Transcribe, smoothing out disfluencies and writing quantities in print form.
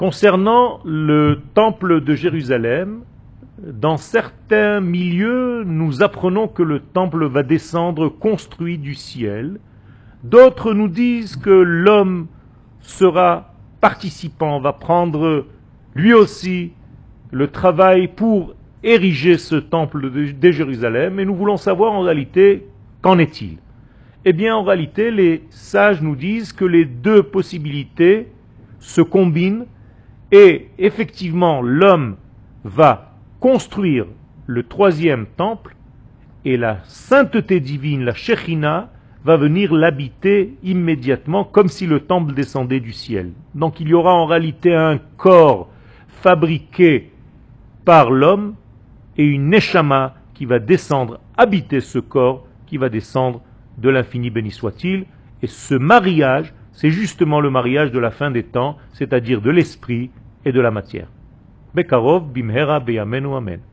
Concernant le temple de Jérusalem, dans certains milieux, nous apprenons que le temple va descendre construit du ciel. D'autres nous disent que l'homme sera participant, va prendre lui aussi le travail pour ériger ce temple de Jérusalem. Et nous voulons savoir en réalité, qu'en est-il? Eh bien, en réalité, les sages nous disent que les deux possibilités se combinent et effectivement, l'homme va construire le troisième temple et la sainteté divine, la Shekhinah, va venir l'habiter immédiatement comme si le temple descendait du ciel. Donc il y aura en réalité un corps fabriqué par l'homme et une Neshama qui va descendre, habiter ce corps qui va descendre de l'infini béni soit-il. Et ce mariage, c'est justement le mariage de la fin des temps, c'est-à-dire de l'esprit et de la matière. Bekarov bimhera beyamenu amen.